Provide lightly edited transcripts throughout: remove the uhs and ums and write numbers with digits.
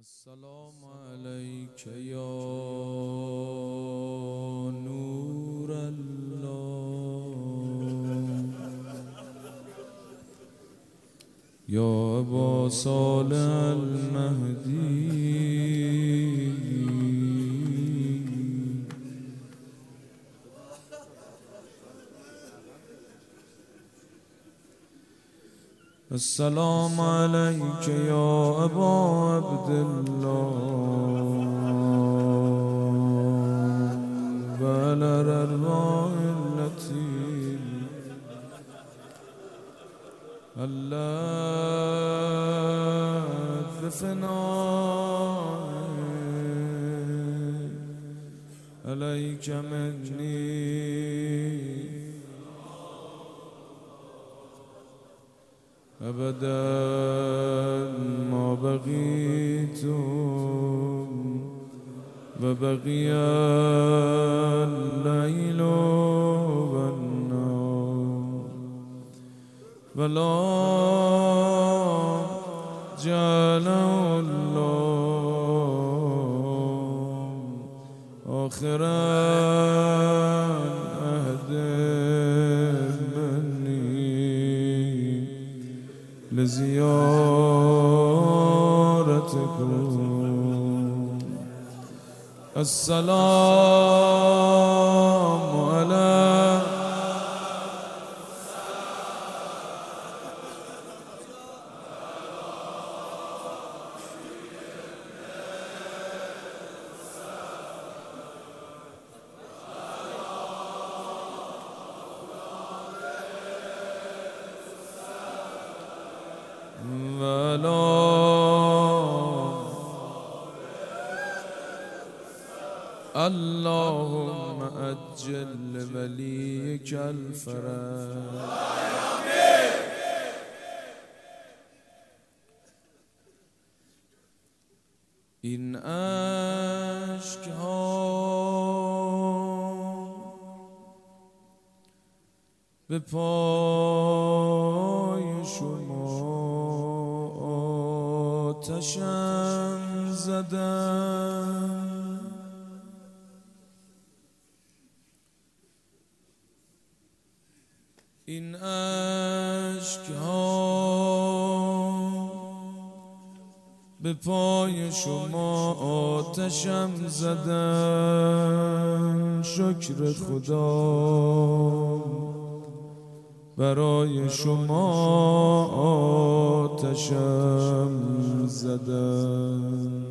السلام عليك يا نور الله يا أبا صالح المهدي السلام عليك يا أبا عبد الله وعلى الأرواح التي هلت بفنائك عليك مني أبدا ما بقيت وبقي الليل والنهار ولا جعل الله آخر عهد لزيارتكم السلام على اللهم أجل وليك الفرج این اشک‌ها به پای شما آتشم زدم این اشک‌ها به پای شما آتشم زدم شکر خدا برای شما آتشم زدم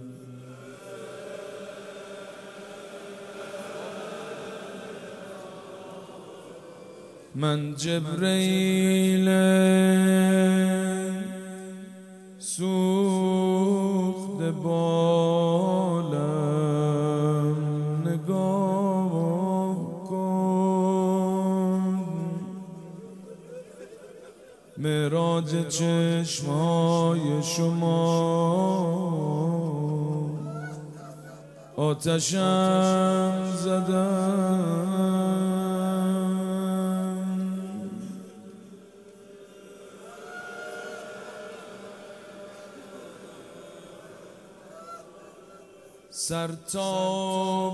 من جبرئیل سوخته بالم نگاه کن معراج چشمهای شما آتشم زدم سر تا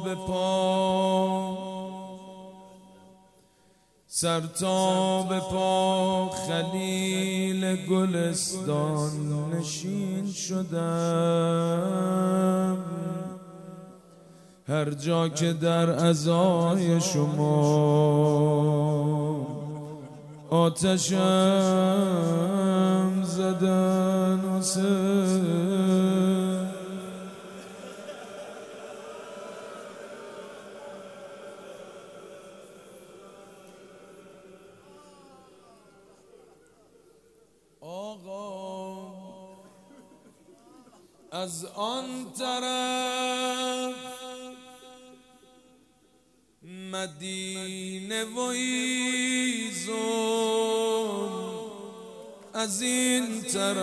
به پا خلیل گلستان نشین شدم هر جا که در عزای شما آتشم زدن حسین از آن طرف مدینه و ایزم از این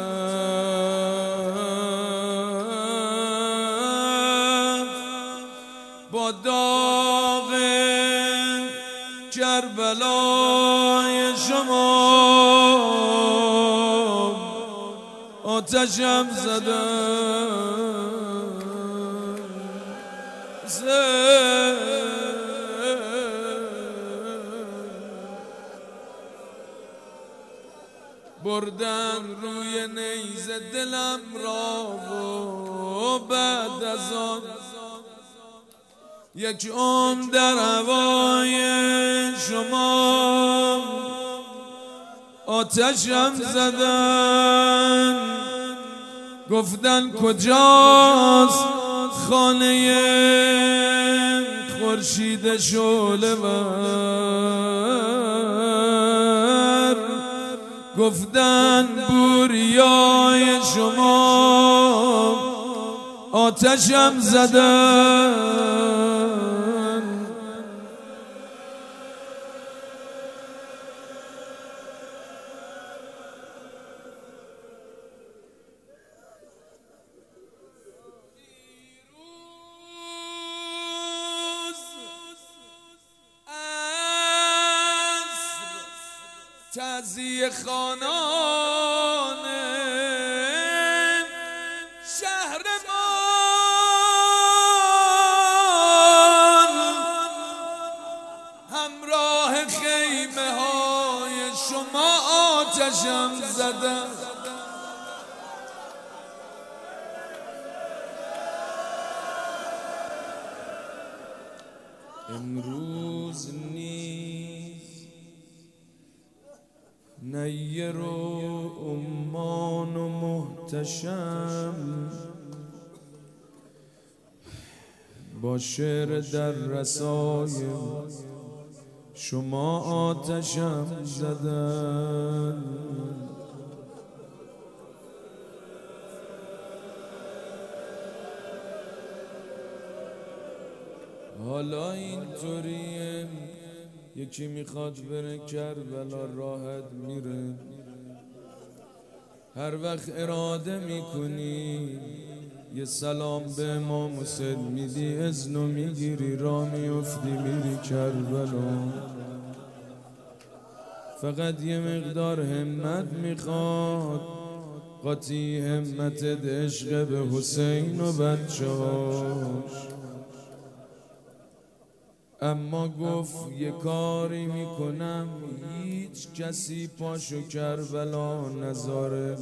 طرف با داغ کربلای شما آتشم زدن بردن روی نیزه دلم را و بعد از آن یک عمر در هوای شما آتشم زدن. گفتن کجاست خانه خورشید شعله ور، گفتن بوریای شما آتشم زدن. تعزیه خوانان شهرمان همراه خیمه های شما آتشم زدن. امروز نیر و عمان و محتشم با شعر در رسای شما آتشم زدن. حالا اینطوریه یکی میخواد بره کربلا راحت میره، هر وقت اراده میکنی یه سلام به امام حسین میدی اذنو میگیری را میفتی میری کربلا. فقط یه مقدار همت میخواد، قاطی همت عشق به حسین و بچه‌هاش. اما گفت یه کاری میکنم هیچ کسی پاشو کربلا نذاره.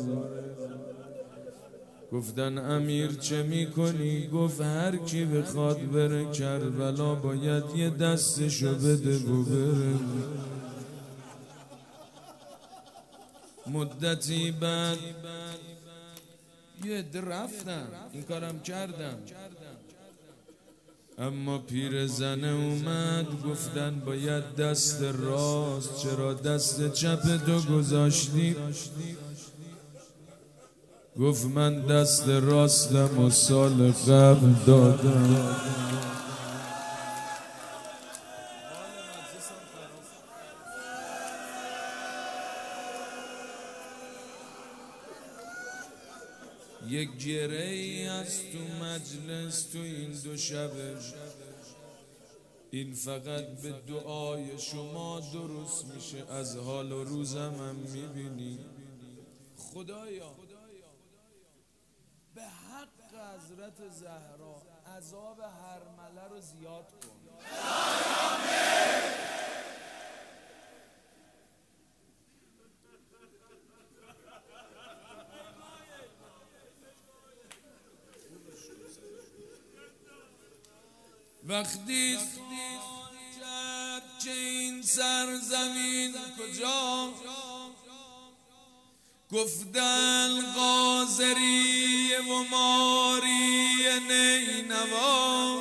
گفتن امیر چه میکنی؟ گفت هر کی بخواد بره کربلا باید یه دستشو بده و بره. مدتی بعد یه رفتم این کارم کردم، اما پیر زنه اومد گفتن باید دست راست، چرا دست چپ تو گذاشتی؟ گفت من دست راستم و سال قبل دادم. یک گره ای از تو مجلس تو این دو شبه، این فقط به دعای شما درست میشه. از حال و روزم هم میبینی خدایا به حق حضرت زهرا عذاب هرمله رو زیاد کن. وقتی کرد که این سرزمین کجا، گفتن قاضری و ماری نینوا،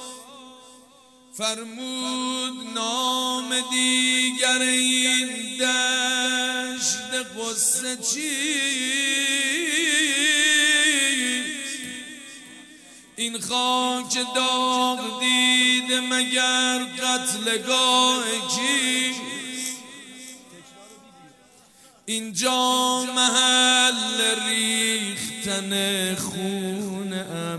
فرمود نام دیگر این دشت قصه چیست؟ این خاک داغ دیده مگر قتلگاه کیست؟ اینجا محل ریختن خون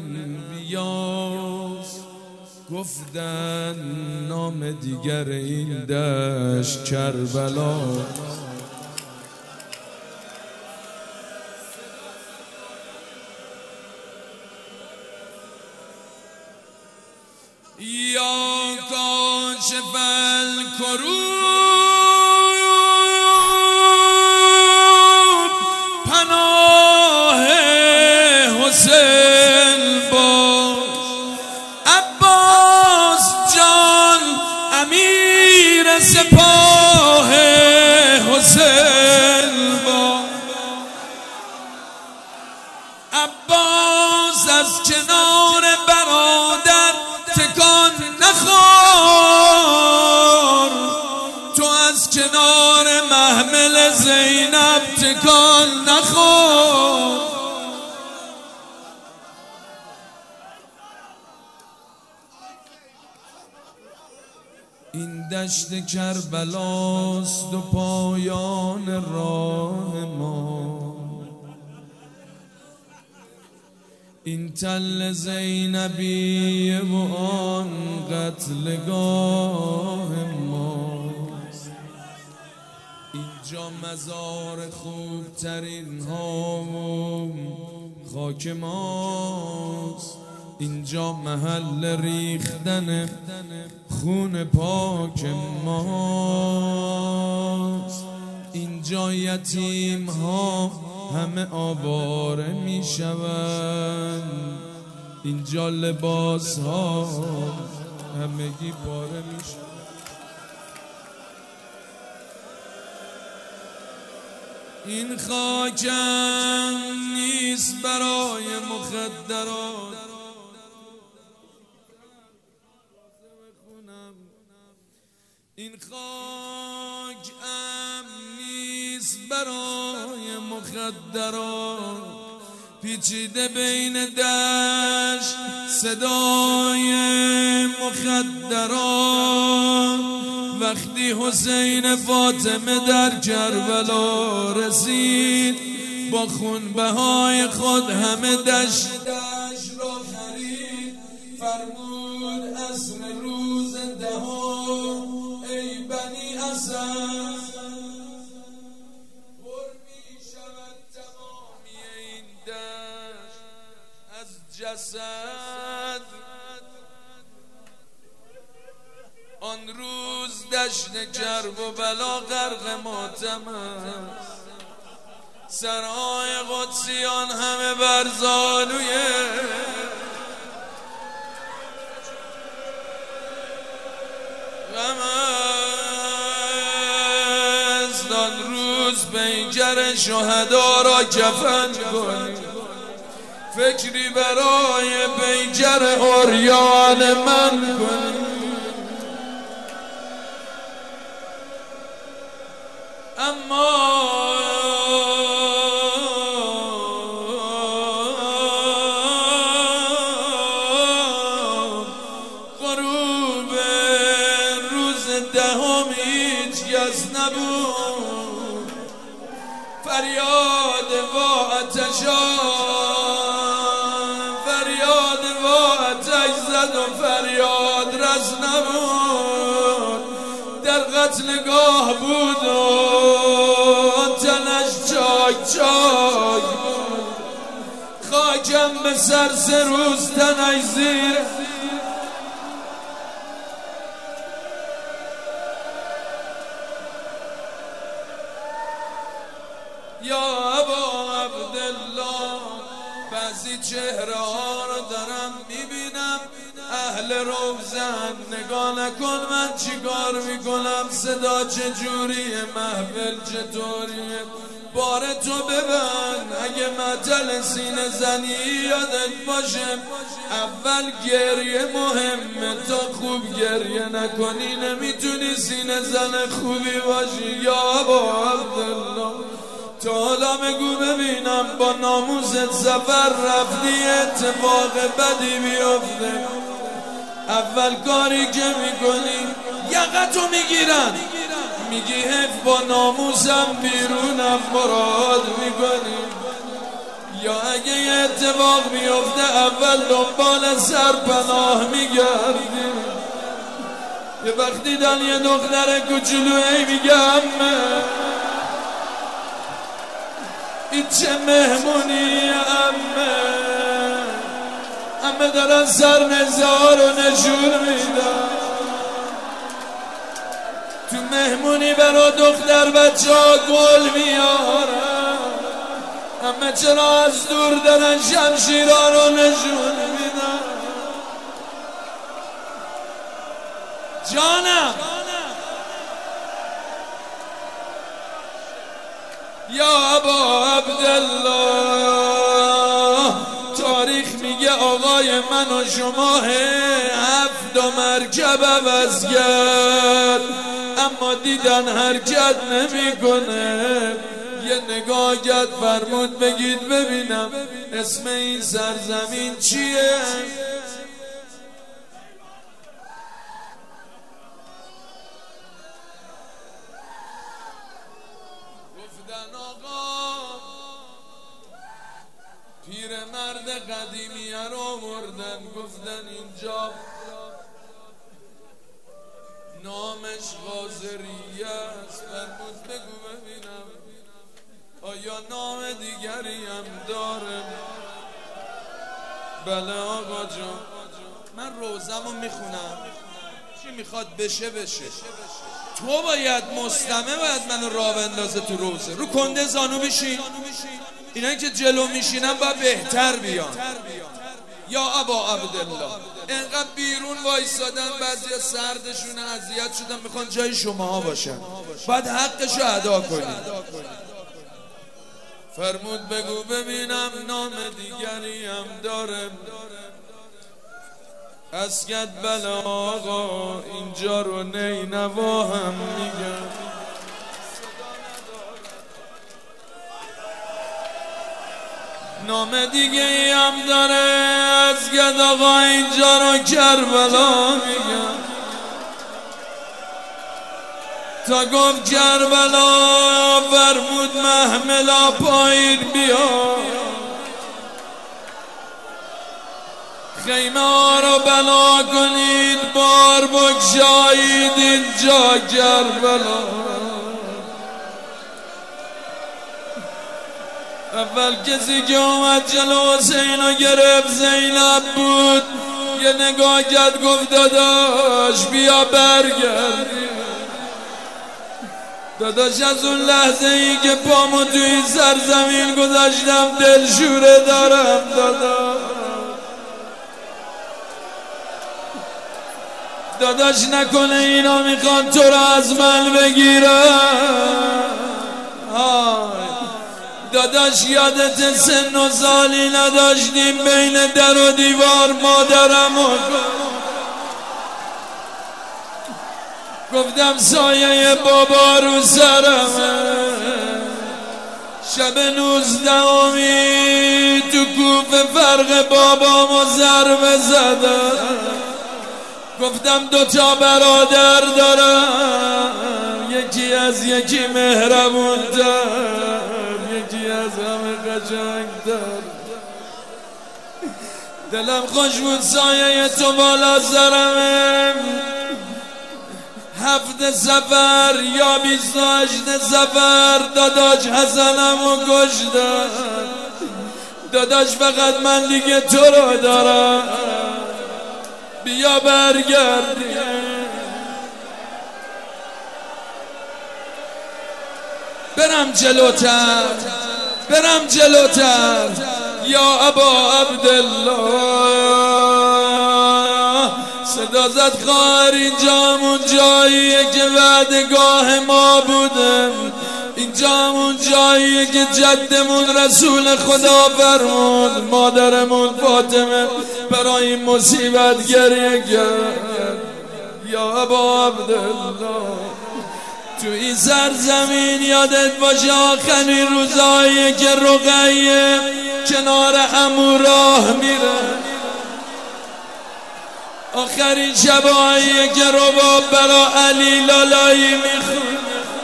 انبیاست. گفتن نام دیگر این دشت کربلا. یا کاشف الکروب پناه حسین با عباس جان امیر سپاه حسین با عباس از کنار برادر تکان نخور، تو از کنار محمل زینب تکان نخور. این دشت کربلاست و پایان راه ما، این تل زینبیه و آن قتلگاه ماست. اینجا مزار خوبترین ها و خاک ماست، اینجا محل ریختن خون پاک ماست. اینجا یتیم ها همه آواره می شوند، اینجا لباس ها همگی پاره می شوند. این خاکم نیست برای مخدرات، این خاک نیست برای مخدرات. پیچیده بین دشت صدای مخدرات، وقتی حسین فاطمه در کربلا رسید، با خونبهای خود همه دشت را خرید. فرمود عصر روز دهم ای بنی اسد، پر می شود تمامی این دشت از جسد. آن روز دشت کرب و بلا غرق ماتم است، سرهای قدسیان همه بر زانوی غم است. آن روز پیکر شهدا را کفن کنی، فکری برای پیکر عریان من کنی. اما غروب روز دهم هیچ کس نبود، فریاد و آتشان، فریاد و آتش زد و فریاد رس نبود. در قتلگاه بود و تنش چاک چاک بود، خاکم به سر 3 روز تنش زیر. یا ابا عبدالله، بعضی چهره ها رو دارم میبینم، اهل روزن نگاه نکن من چیکار میکنم، صدا چجوریه، محفل چطوریه، بار تو ببند. اگه مطل سینه زنی یادت باشه، اول گریه مهمه، تا خوب گریه نکنی نمیتونی سینه زن خوبی باشی. یا ابا عبدالله، تا حالا بگو ببینم با ناموست سفر رفتی اتفاق بدی بیفته، اول کاری که میکنی یقتو میگیرن، میگی حیف با ناموسم بیرونم مراد میکنی. یا اگه یه اتفاق میفته اول دنبال سرپناه میگردی. یه وقتی دن یه دختر کوچولو ای میگه این چه مهمونی، امه همه دارن سر نزار رو نشون میدن. تو مهمونی برا دختر بچه ها گل میارن، همه چرا از دور دارن شمشیرها رو نشون میدن. جانم یا ابا عبدالله، تاریخ میگه آقای من و شما 7 مرکب عوض کرد، اما دیدن حرکت نمیکنه. یه نگاه کرد فرمود بگید ببینم اسم این سرزمین چیه؟ گفتن آقا پیرمرد قدیمیه رو آوردن، گفتن اینجا نامش غازریه است. فرمود بگو ببینم آیا نام دیگری هم داره؟ بله آقا جان، من روزمو میخونم، چی میخواد بشه بشه. تو باید مستمع باید منو راه بندازه تو روزه. رو کنده زانو بشین، اینا که جلو میشینن باید بهتر بیان. یا ابا عبدالله، انقدر بیرون وایسادن، بعضی سردشون اذیت شدن، میخوان جای شماها باشن، باید حقشو ادا کنید. فرمود بگو ببینم نام دیگری هم داره؟ اسکت بله آقا اینجا رو نینوا هم میگم. نام دیگه ای هم داره؟ اسکت آقا اینجا رو کربلا میگم. تا گفت کربلا فرمود محملا پایین بیا، خیمه ها رو بنا کنید، بار بگشایید اینجا کربلا. اول کسی که اومد جلو حسین رو گرفت زینب بود. یه نگاه کرد گفت داداش بیا برگردی. داداش از اون لحظه ای که پامو توی این سرزمین گذاشتم دلشوره دارم داداش نکنه اینا میخوان تو رو از من بگیرن. داداش یادت سن و سالی نداشتیم بین در و دیوار مادرم و گفتم سایه بابا رو سرمه. شب 19 تو کوفه فرق بابامو ضربه زدم. گفتم 2 برادر دارم، یکی از یکی مهربون‌تر، یکی از همه قشنگ‌تر. دلم خوش بود سایه تو بالا سرمه. 7 سفر یا 28 سفر داداش حسنمو کشتن. داداش فقط من دیگه تو رو دارم، بیا برگردی. برم جلوتر یا ابا عبدالله. صدا زد خواهر اینجا همون جاییه که وعدگاه ما بوده، اینجا همون جاییه که جدمون رسول خدا فرمود مادرمون فاطمه برای این مصیبت گریه کرد. یا ابا عبدالله تو این سرزمین یادت باشه آخرین روزایی که رقیه کنار عمو راه میره، آخرین شبایی که رباب برا علی لالایی میخونه.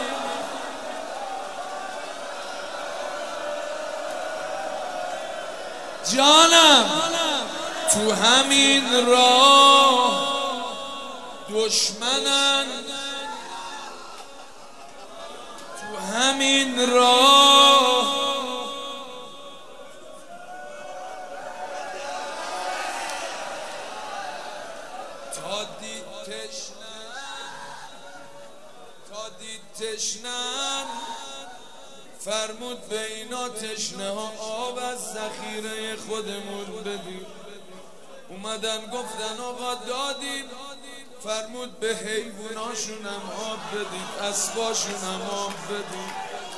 جانم تو همین راه دشمنن، تو همین راه تا دید تشنن فرمود به اینا تشنه ها آب از ذخیره خودمون بدید. اومدن گفتن آقا دادیم. فرمود به حیواناشونم آب بدید، اسباشونم آب بدید.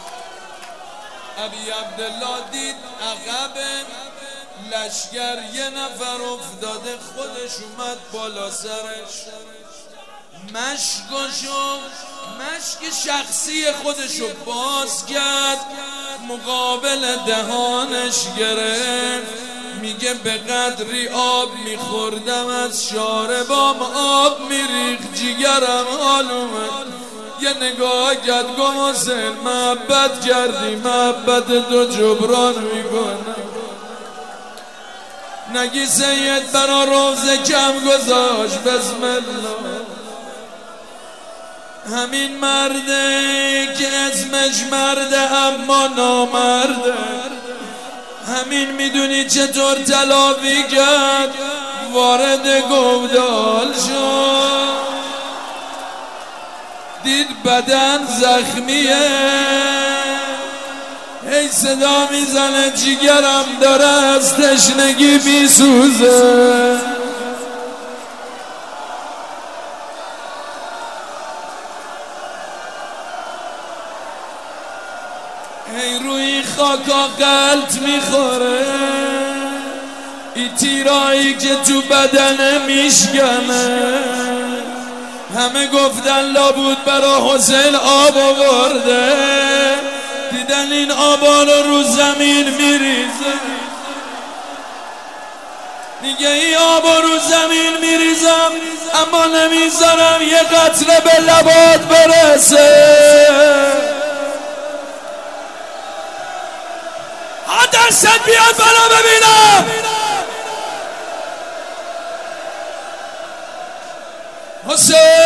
ابی عبدالله دید عقب لشگر یه نفر افتاده، خودش اومد بالا سرش، مشک شخصی خودشو باز کرد، مقابل دهانش گرفت. میگه به قدری آب میخوردم از شاربام آب میریخت جیگرم حالومه. یه نگاه کرد گم حسین محبت کردی، محبت دو جبران میکنه. نگی سید برا روزه کم گذاشت بسم الله. همین مرده که اسمش مرده اما نامرده، همین میدونی چطور تلافی کرد، وارد گودال شد، دید بدن زخمیه، هی صدا میزنه جیگرم داره از تشنگی میسوزه. هی روی خاکا قلط میخوره، این تیرایی که تو بدنه میشکنه. همه گفتن لابود برا حسین آب آورده، دیدن این آبا رو زمین میریزه. دیگه این آبا رو زمین میریزم اما نمیذارم یه قطره به لبات برسه. دستت بیاد بالا ببینم. حسین